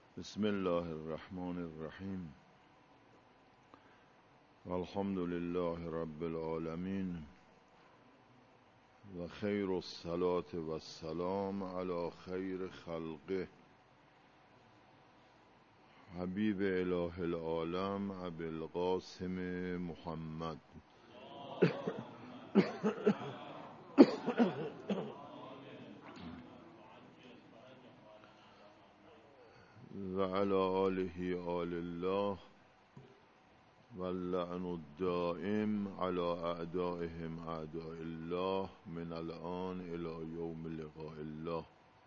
بسم الله الرحمن الرحیم الحمد لله رب العالمین و خیر الصلاة و السلام علی خیر خلقه حبیب اله العالم ابی القاسم محمد و علی آله آل الله و اللعن الدائم علی اعدائهم اعداء الله من الآن الی یوم لقاء الله.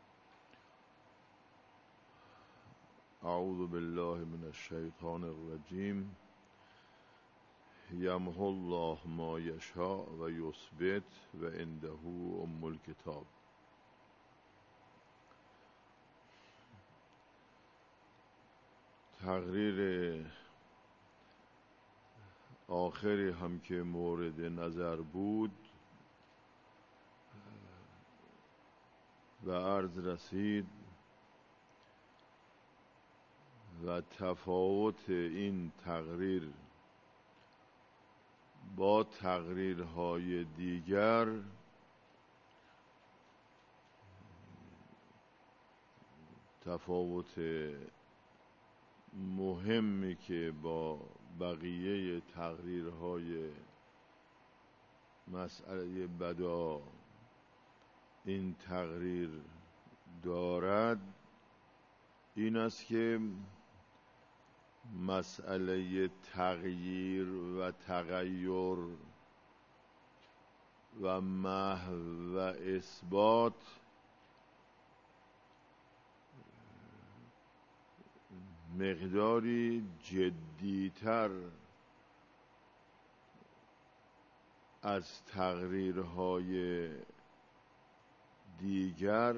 اعوذ بالله من الشیطان الرجیم. یمحو الله ما یشاء و یثبت و عنده ام الکتاب. تقریر آخری هم که مورد نظر بود و عرض رسید و تفاوت این تقریر با تقریرهای دیگر تفاوت مهمی که با بقیه تقریرهای مسئله بدا این تقریر دارد این است که مسئله تغییر و تغییر و محو و اثبات مقداری جدیتر از تقریرهای دیگر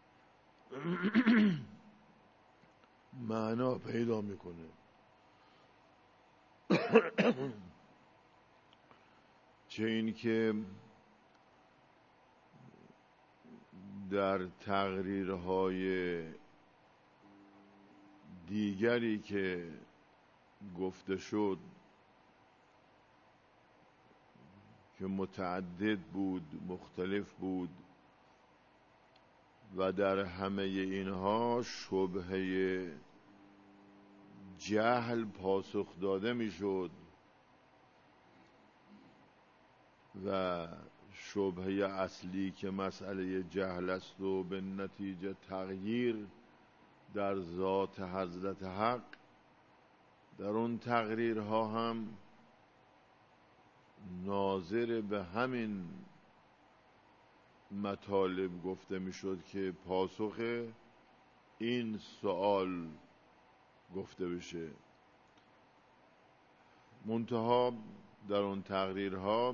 معنا پیدا میکنه. چه این که در تقریرهای دیگری که گفته شد که متعدد بود، مختلف بود و در همه اینها شبهه جهل پاسخ داده میشد و شبهه اصلی که مسئله جهل است و به نتیجه تغییر در ذات حضرت حق در اون تقریرها هم ناظر به همین مطالب گفته میشد که پاسخ این سوال گفته بشه. منتها در اون تقریرها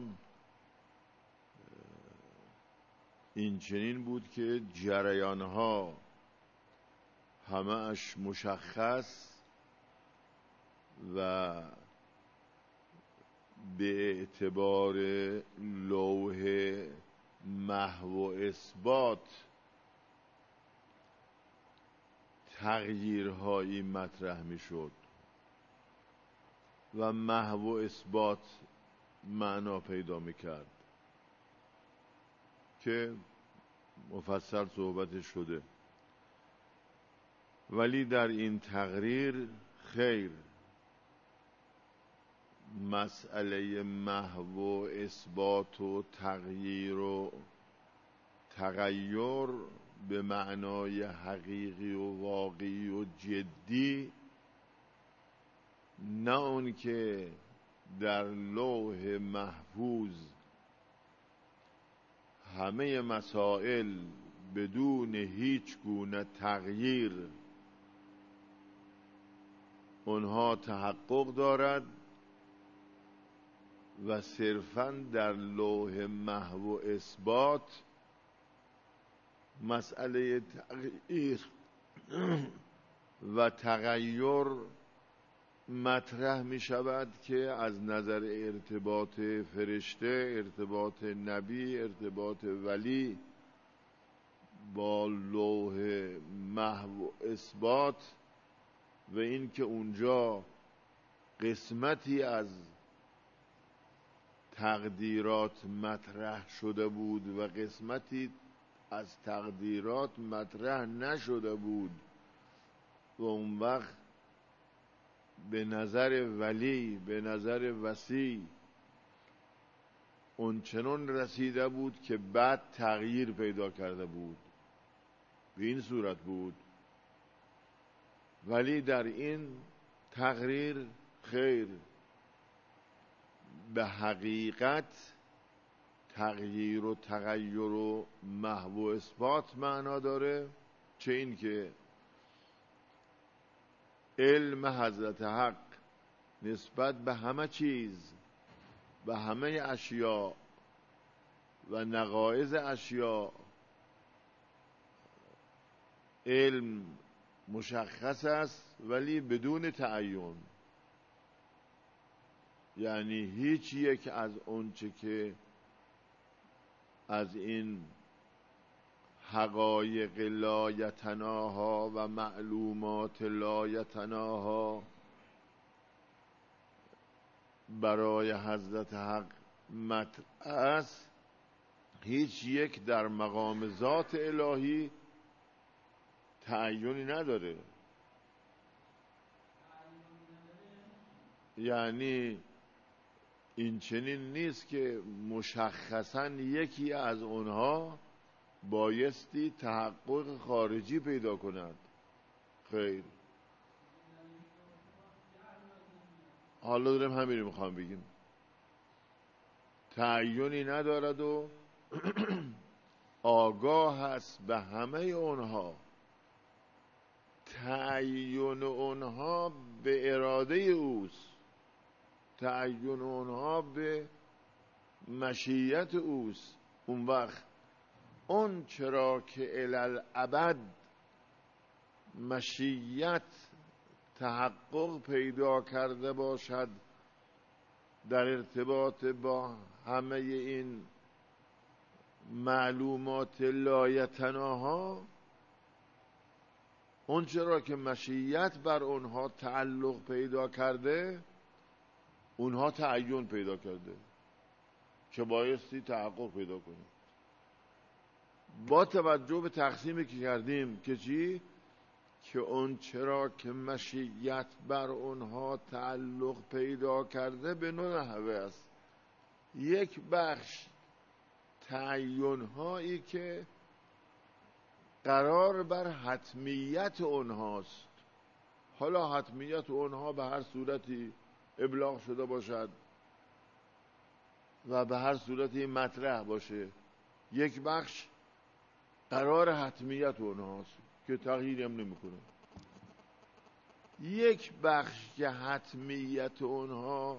این چنین بود که جریانها همه اش مشخص و به اعتبار لوح محو و اثبات تغییرهایی مطرح می شد و محو و اثبات معنا پیدا می کرد که مفصل صحبت شده. ولی در این تقریر خیر، مسئله محو و اثبات و تغییر و تغییر به معنای حقیقی و واقعی و جدی، نه اون که در لوح محفوظ همه مسائل بدون هیچ گونه تغییر اونها تحقق دارد و صرفاً در لوح محو و اثبات مسئله تغییر و تغییر مطرح می شود که از نظر ارتباط فرشته، ارتباط نبی، ارتباط ولی با لوح محو و اثبات و این که اونجا قسمتی از تقدیرات مطرح شده بود و قسمتی از تقدیرات مطرح نشده بود و اون وقت به نظر ولی، به نظر وسیع اون چنان رسیده بود که بعد تغییر پیدا کرده بود، به این صورت بود. ولی در این تقریر خیر، به حقیقت تغییر و تغییر و محو و اثبات معنا داره. چه این که علم حضرت حق نسبت به همه چیز، به همه اشیاء و نقایض اشیاء، علم مشخص است ولی بدون تعین. یعنی هیچ یک از اونچه که از این حقایق لایتناها و معلومات لایتناها برای حضرت حق مطرح است، هیچ یک در مقام ذات الهی تعینی نداره. یعنی این چنین نیست که مشخصاً یکی از اونها بایستی تحقق خارجی پیدا کند. خیر، حالا داریم همین رو میخوام بگیم. تعینی ندارد و آگاه هست به همه اونها. تعین اونها به اراده اوست، تعین اونها به مشیت اوست. اون وقت اون چرا که الالعبد مشیت تحقق پیدا کرده باشد در ارتباط با همه این معلومات لایتناها، اون چرا که مشیت بر اونها تعلق پیدا کرده، اونها تعین پیدا کرده که بایستی تحقق پیدا کنیم. با توجه به تقسیمی که کردیم که چی؟ که اون چرا که مشیت بر اونها تعلق پیدا کرده به نوع نحوه است. یک بخش تعین هایی که قرار بر حتمیت اونهاست. حالا حتمیت اونها به هر صورتی ابلاغ شده باشد و به هر صورتی مطرح باشه، یک بخش قرار حتمیت اونهاست که تغییری هم نمیکنه. یک بخش که حتمیت اونها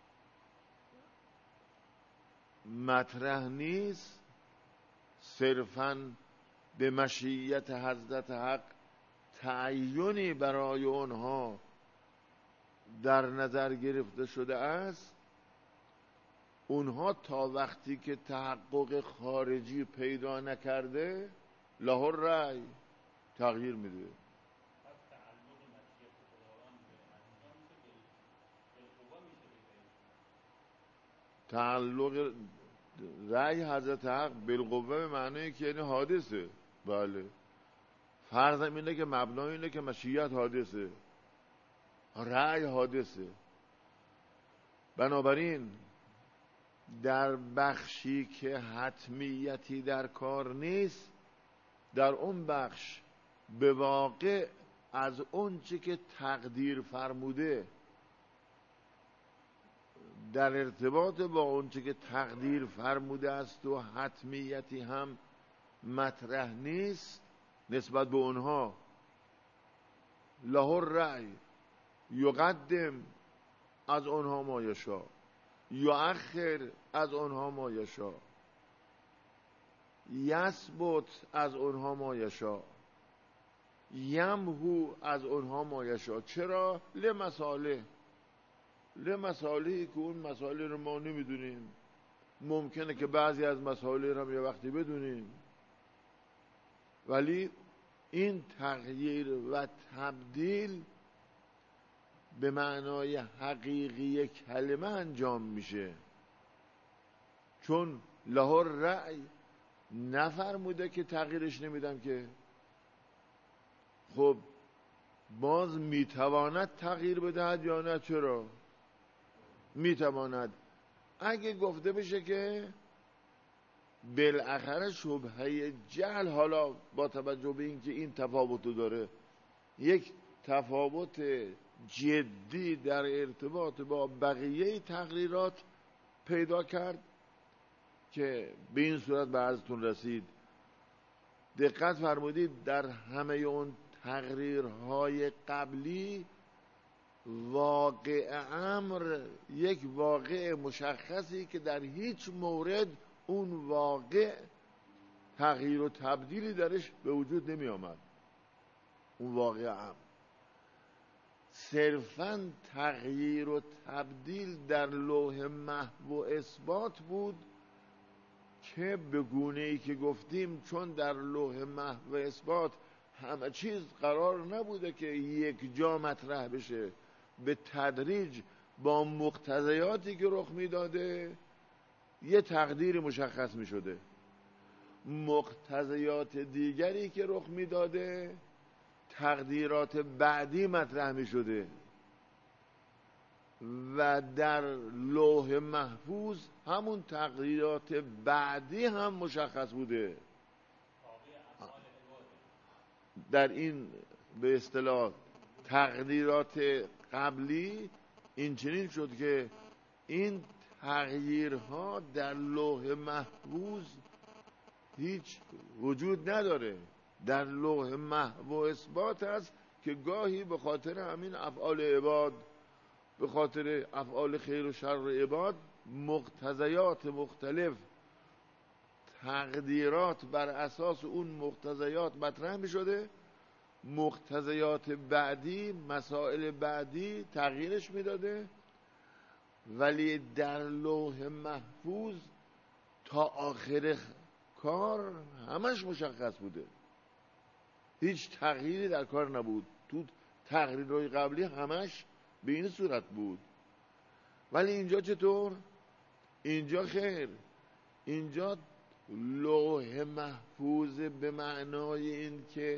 مطرح نیست، صرفاً به مشیت حضرت حق تعیینی برای اونها در نظر گرفته شده است. اونها تا وقتی که تحقق خارجی پیدا نکرده له الرأی تغییر میده. تعلق رأی حضرت حق بالقوه به معنی که یعنی حادثه. بله، فرضم اینه که مبنای اینه که مشیت حادثه، رأی حادثه. بنابراین در بخشی که حتمیتی در کار نیست، در اون بخش به واقع از اون چی که تقدیر فرموده در ارتباط با اون چی که تقدیر فرموده است و حتمیتی هم مطرح نیست، نسبت به اونها له الرأی یقدم از اونها ما یشاء، یؤخر از اونها ما یشاء، یثبت از اونها ما یشاء، یمحو از اونها ما یشاء. چرا؟ لمصالحی که اون مسائل رو ما نمیدونیم. ممکنه که بعضی از مسائل رو یه وقتی بدونیم، ولی این تغییر و تبدیل به معنای حقیقی کلمه انجام میشه، چون له رأی نفرموده که تغییرش نمیدم که. خب باز میتواند تغییر بدهد یا نه؟ چرا میتواند؟ اگه گفته بشه که بالاخره شبهه جهل، حالا با توجه به اینکه این تفاوتو داره، یک تفاوت جدی در ارتباط با بقیه تقریرات پیدا کرد که به این صورت به عرضتون رسید. دقت فرمودید در همه اون تقریرهای قبلی واقع امر یک واقع مشخصی که در هیچ مورد اون واقع تغییر و تبدیلی درش به وجود نمی آمد. اون واقع امر صرفاً تغییر و تبدیل در لوح محو و اثبات بود که به گونه‌ای که گفتیم چون در لوح محو و اثبات همه چیز قرار نبوده که یک جا مطرح بشه، به تدریج با مقتضیاتی که رخ میداده یه تقدیر مشخص می شده، مقتضیات دیگری که رخ میداده تقدیرات بعدی مطرح می شده و در لوح محفوظ همون تقدیرات بعدی هم مشخص بوده. در این به اصطلاح تقدیرات قبلی این چنین شد که این تغییرها در لوح محفوظ هیچ وجود نداره، در لوح محو و اثبات است که گاهی به خاطر همین افعال عباد، به خاطر افعال خیر و شر عباد، مقتضیات مختلف تقدیرات بر اساس اون مقتضیات مطرح می شده، مقتضیات بعدی مسائل بعدی تغییرش می داده، ولی در لوح محفوظ تا آخر کار همش مشخص بوده، هیچ تغییری در کار نبود. تو تقریرهای قبلی همش به این صورت بود، ولی اینجا چطور؟ اینجا خیر، اینجا لوح محفوظ به معنای این که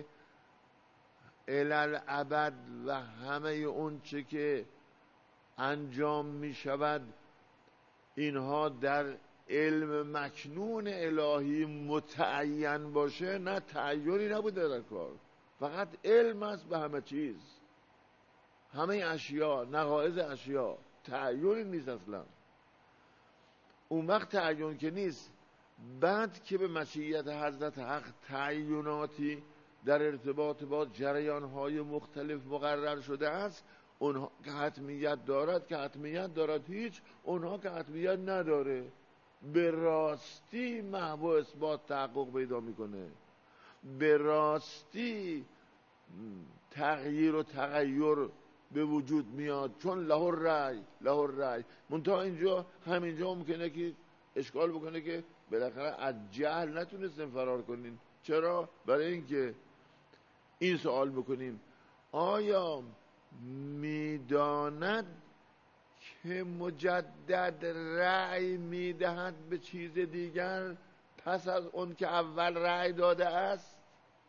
الالعبد و همه اون چه که انجام می شود اینها در علم مکنون الهی متعین باشه، نه تعیینی نبوده در کار، فقط علم است به همه چیز، همه اشیا، نقائض اشیا، تعیینی نیست اصلا. اون وقت تعیین که نیست، بعد که به مشیت حضرت حق تعییناتی در ارتباط با جریانهای مختلف مقرر شده است، اونها که حتمیت دارد که حتمیت دارد هیچ، اونها که حتمیت نداره به راستی محو و اثبات تحقق پیدا میکنه، به راستی تغییر و تغییر به وجود میاد، چون له رأی. منتها اینجا همینجا ممکنه که اشکال بکنه که بالاخره از جهل نتونستیم فرار کنیم. چرا؟ برای اینکه این سوال بکنیم آیا میداند که مجدد رأی میدهد به چیز دیگر پس از اون که اول رأی داده است؟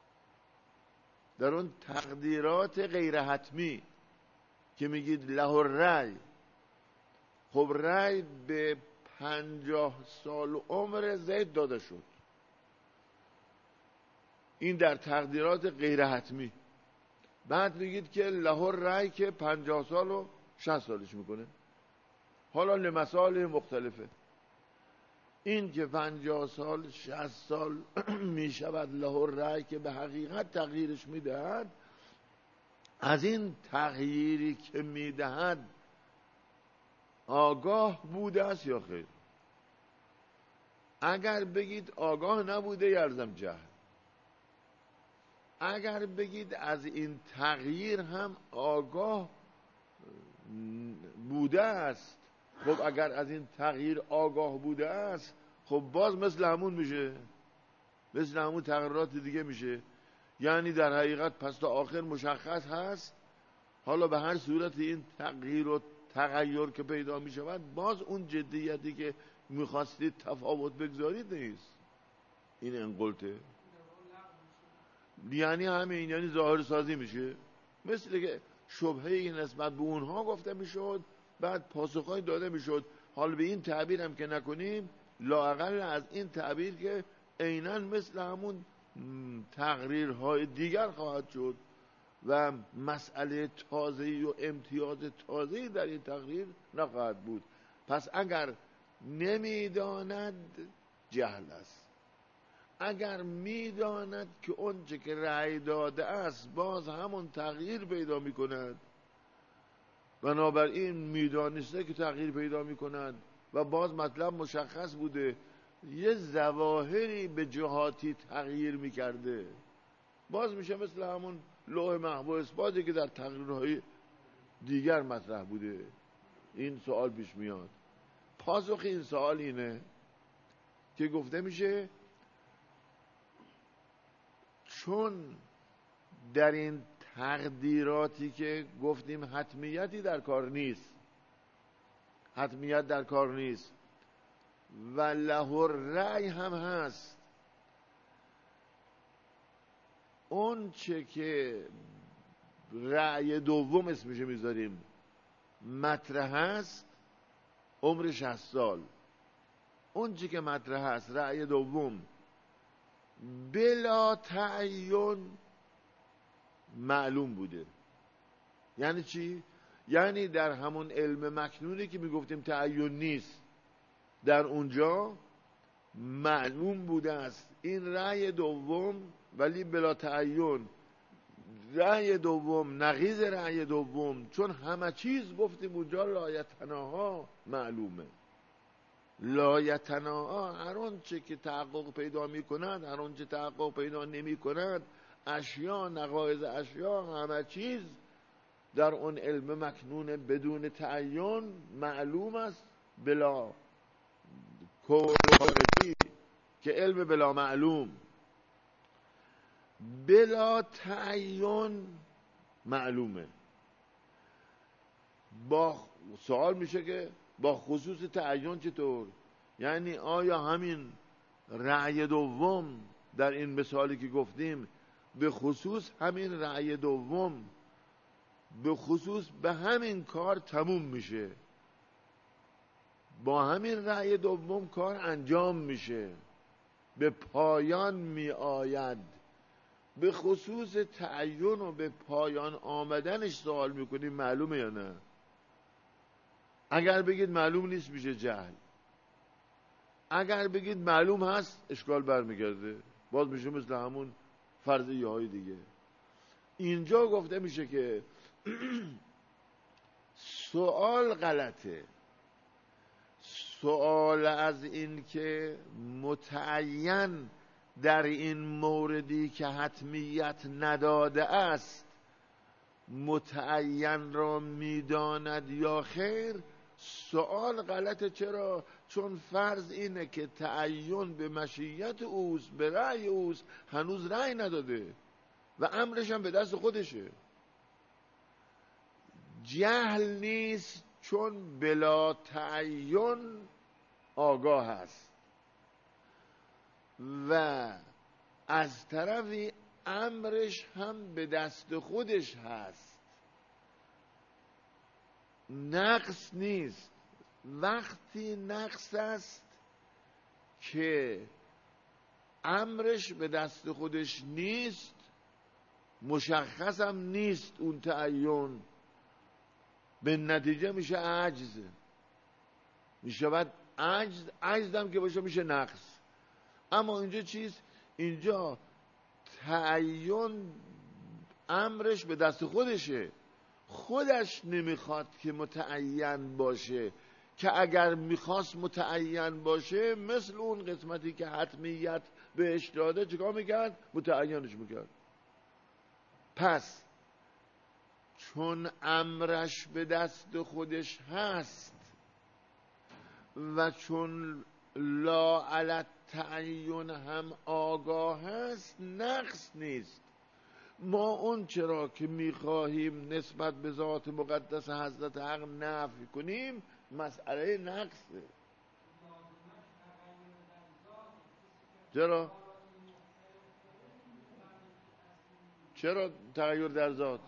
در اون تقدیرات غیر حتمی که میگید له رأی، خب رأی به 50 سال عمر زید داده شد، این در تقدیرات غیر حتمی. بعد میگید که له رأی که 50 سال و 60 سالش میکنه، حالا لمسائل مختلفه، این که 50 سال 60 سال میشود له رأی که به حقیقت تغییرش میدهد، از این تغییری که میدهد آگاه بوده است یا خیر؟ اگر بگید آگاه نبوده یلزم جهل، اگر بگید از این تغییر هم آگاه بوده است، خب اگر از این تغییر آگاه بوده است، خب باز مثل همون میشه، مثل همون تغییرات دیگه میشه. یعنی در حقیقت پس تا آخر مشخص هست، حالا به هر صورت این تغییر و تغییر که پیدا می شود باز اون جدیتی که میخواستید تفاوت بگذارید نیست. این انقلته یعنی همین، یعنی ظاهر سازی میشه، مثل که شبهه‌ای نسبت به اونها گفته میشد بعد پاسخهای داده میشد. حال به این تعبیر هم که نکنیم، لااقل از این تعبیر که عیناً مثل همون تقریرهای دیگر خواهد شد و مسئله تازه‌ای و امتیاز تازه‌ای در این تقریر نخواهد بود. پس اگر نمیداند جهل است، اگر میداند که اون چه که رأی داده است باز همون تغییر پیدا میکند، بنابراین میدانسته که تغییر پیدا میکند و باز مطلب مشخص بوده، یه ظواهری به جهاتی تغییر میکرده، باز میشه مثل همون لوح محو اثباتی که در تقریرهای دیگر مطرح بوده. این سوال پیش میاد. پاسخ این سوال اینه که گفته میشه چون در این تقدیراتی که گفتیم حتمیتی در کار نیست، حتمیت در کار نیست و له الرأی هم هست، اون چه که رأی دوم اسمشه میذاریم مطرح هست عمر 60 سال، اون چه که مطرح هست رأی دوم بلا تعین معلوم بوده. یعنی چی؟ یعنی در همون علم مکنونی که میگفتیم تعین نیست، در اونجا معلوم بوده است این رأی دوم، ولی بلا تعین، رأی دوم نقیض رأی دوم، چون همه چیز گفتیم اونجا لایتناها معلومه. لایتناها هر اون چه که تحقق پیدا می کند، هر اون چه تحقق پیدا نمی کند، اشیا، نقایض اشیا، همه چیز در اون علم مکنون بدون تعین معلوم است، بلا کورتی که علم بلا معلوم، بلا تعین معلومه. با سوال میشه که با خصوص تعین چطور؟ یعنی آیا همین رأی دوم در این مثالی که گفتیم به خصوص همین رأی دوم به خصوص به همین کار تموم میشه، با همین رأی دوم کار انجام میشه، به پایان می آید. به خصوص تعین و به پایان آمدنش سوال میکنیم معلومه یا نه؟ اگر بگید معلوم نیست میشه جهل، اگر بگید معلوم هست اشکال برمیگرده، باز میشه مثل همون فرضیه های دیگه. اینجا گفته میشه که سوال غلطه. سوال از این که متعین در این موردی که حتمیت نداده است متعین را میداند یا خیر، سوال غلطه. چرا؟ چون فرض اینه که تعین به مشیت اوست، به رأی اوست، هنوز رأی نداده و امرش هم به دست خودشه. جهل نیست چون بلا تعین آگاه است و از طرفی امرش هم به دست خودش هست. نقص نیست. وقتی نقص است که امرش به دست خودش نیست، مشخص هم نیست اون تعین، به نتیجه میشه عجز. میشه بعد عجز هم که باشه میشه نقص. اما اینجا چیست؟ اینجا تعین امرش به دست خودشه، خودش نمیخواد که متعین باشه، که اگر میخواست متعین باشه مثل اون قسمتی که حتمیت بهش داده چیکار میکرد؟ متعینش میکرد. پس چون امرش به دست خودش هست و چون لا علی تعین هم آگاه هست، نقص نیست. ما اون چرا که میخواهیم نسبت به ذات مقدس حضرت حق نفی کنیم مسئله نقصه. چرا تغییر در ذات؟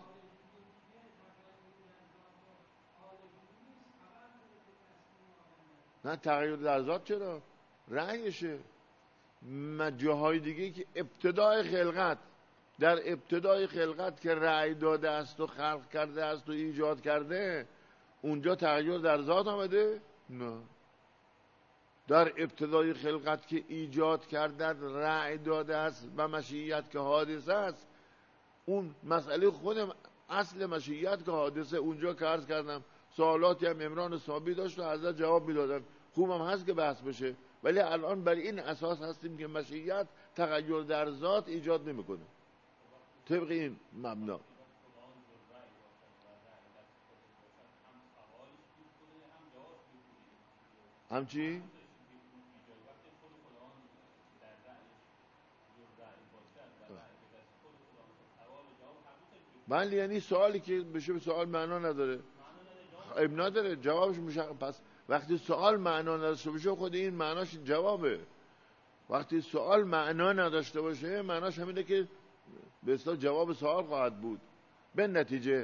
نه تغییر در ذات چرا؟ رأیشه. جاهای دیگه که ابتدای خلقت، در ابتدای خلقت که رأی داده است و خلق کرده است و ایجاد کرده، اونجا تغییر در ذات آمده؟ نه. در ابتدای خلقت که ایجاد کرده، رأی داده است و مشیت که حادثه است، اون مسئله خود اصل مشیت که حادثه، اونجا که عرض کردم سوالاتی هم عمران صابی داشت و حضرت جواب میدادن، خوبم هست که بحث بشه، ولی الان بر این اساس هستیم که مشیت تغییر در ذات ایجاد نمیکنه طبق این مبنا. همچی؟ بله، یعنی سوالی که بشه به سوال معنا نداره، اب نداره، جوابش مشخص. پس وقتی سوال معنا نداشته باشه خود این معناش جوابه. وقتی سوال معنا نداشته باشه معناش همینه که به اصطلاح جواب سوال خواهد بود. به نتیجه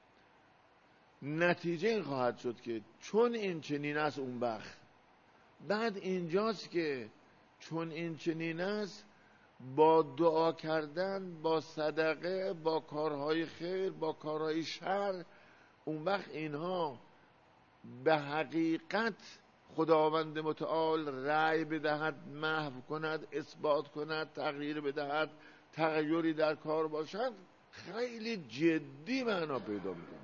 این خواهد شد که چون این چنین است اون بخت، بعد اینجاست که چون این چنین است با دعا کردن، با صدقه، با کارهای خیر، با کارهای شر، اون وقت اینها به حقیقت خداوند متعال رأی بدهد، محو کند، اثبات کند، تغییر بدهد، تغییری در کار باشد، خیلی جدی معنا پیدا میکنه،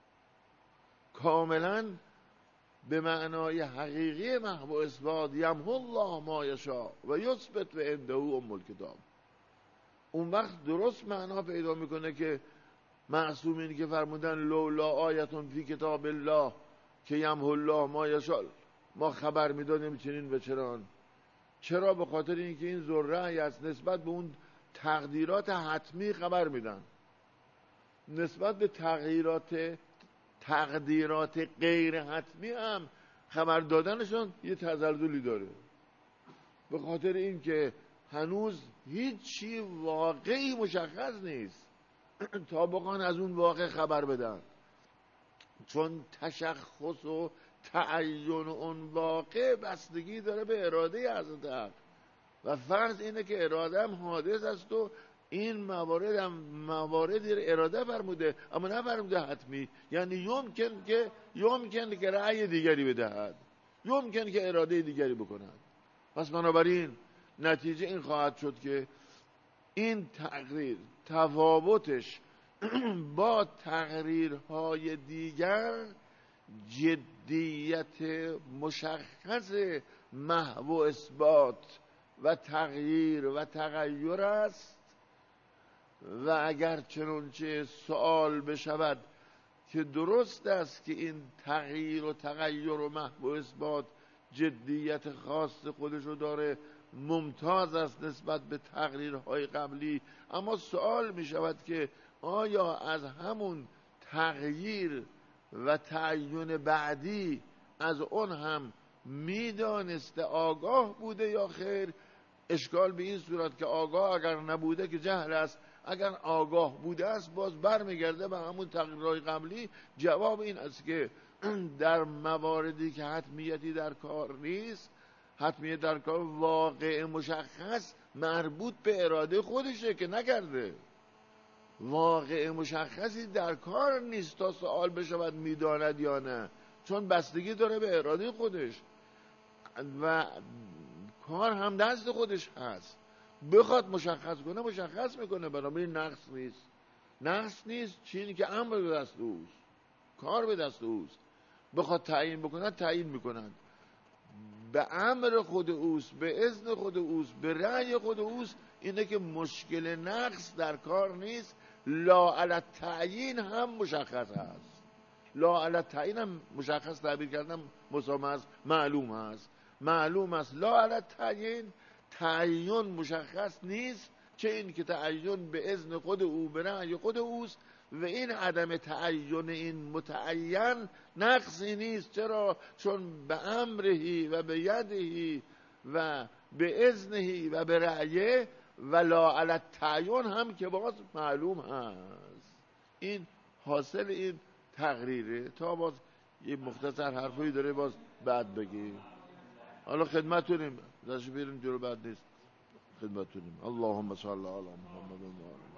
کاملا به معنای حقیقی محو و اثبات. یمحو الله ما یشاء و یثبت و عنده ام الکتاب. اون وقت درست معنا پیدا میکنه که معصومین که فرمودن لولا آیتون فی کتاب الله که یمحو الله ما یشاء، ما خبر میدادیم چنین و چران. چرا؟ به خاطر اینکه این ذره است، نسبت به اون تقدیرات حتمی خبر میدن، نسبت به تقدیرات غیر حتمی هم خبر دادنشون یه تزلزلی داره، به خاطر اینکه هنوز هیچی واقعی مشخص نیست تا بخوان از اون واقع خبر بدن، چون تشخص و تعین اون واقع بستگی داره به اراده حضرت حق و فرض اینه که اراده هم حادث است و این موارد هم مواردی اراده فرموده اما نه فرموده حتمی، یعنی یمکن که رأی دیگری بدهد، یمکن که اراده دیگری بکند. پس بنابراین نتیجه این خواهد شد که این تقریر تفاوتش با تقریرهای دیگر جدیت مشخص محو و اثبات و تغییر و تغییر است. و اگر چنانچه سوال بشود که درست است که این تغییر و تغییر و محو و اثبات جدیت خاص خودشو داره، ممتاز است نسبت به تقریرهای قبلی، اما سوال می شود که آیا از همون تغییر و تعیین بعدی از اون هم میدانسته آگاه بوده یا خیر؟ اشکال به این صورت که آگاه اگر نبوده که جهل است، اگر آگاه بوده است باز برمیگرده به همون تغییرهای قبلی. جواب این است که در مواردی که حتمیتی در کار نیست، حتمیت در کار واقع مشخص مربوط به اراده خودشه که نکرده، واقع مشخصی در کار نیست تا سوال بشود میداند یا نه، چون بستگی داره به اراده خودش و کار هم دست خودش هست، بخواد مشخص کنه مشخص میکنه، بنابراین نقص نیست. چیزی که امر به دست اوست، کار به دست اوست، بخواد تعیین بکنه تعیین میکنند، به امر خود اوست، به اذن خود اوست، به رأی خود اوست. اینه که مشکل نقص در کار نیست. لا علی تعیین هم مشخص هست، لا علی تعیین هم مشخص تعبیر کردم مسامه است، معلوم است. لا علی تعیین مشخص نیست، چه این که تعین به اذن خود او به رأی خود اوست و این عدم تعین این متعین نقصی نیست. چرا؟ چون به امرهی و به یدهی و به اذنهی و به رأیه و لا علی التعین هم که باز معلوم هست. این حاصل این تقریره. تا باز یه مختصر حرفی داره باز بعد بگیم. حالا خدمتونیم داشت بیریم جلو، بعد نیست خدمتونیم. اللهم صل علی محمد و آله